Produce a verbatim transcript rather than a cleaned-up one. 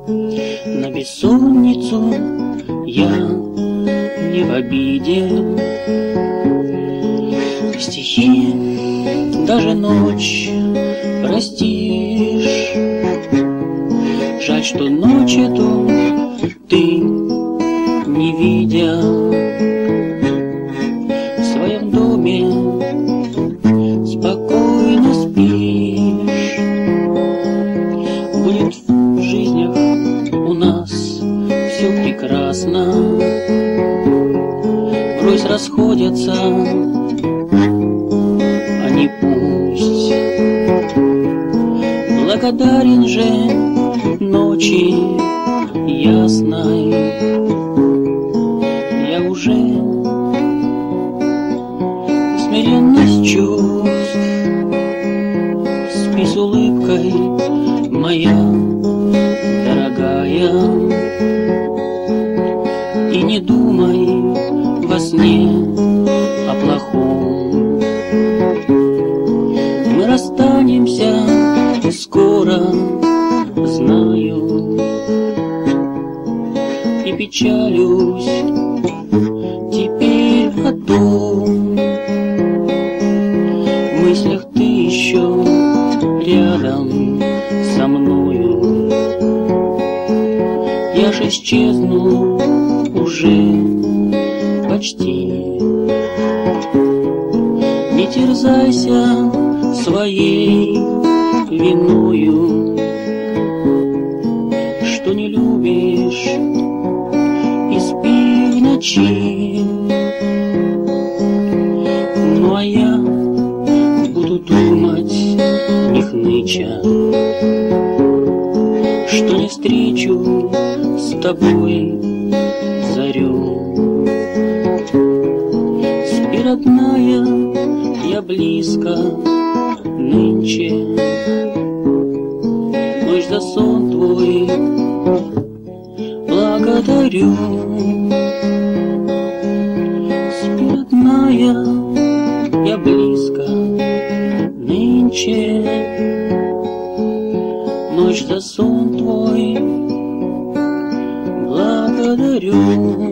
На бессонницу я не в обиде. Стихи даже ночь простишь. Жаль, что ночь эту ты, не видя, в своем доме спокойно спишь. Будет в жизнях у нас все прекрасно. Врозь расходятся они пусть. Благодарен же ночи ясной я уже. Смиренность чувств спи с улыбкой, моя дорогая, и не думай во сне о плохом. Мы расстанемся скоро, знаю, и печалюсь теперь о том. В мыслях ты еще рядом со мною. Я ж исчезну уже почти. Не терзайся своей виною, что не любишь, и спи в ночи. Ну а я буду думать, не хныча, что не встречу с тобой зарю. Спи, родная, я близко нынче. Ночь за сон твой благодарю. Спи, родная, я близко нынче. Ночь за сон твой благодарю.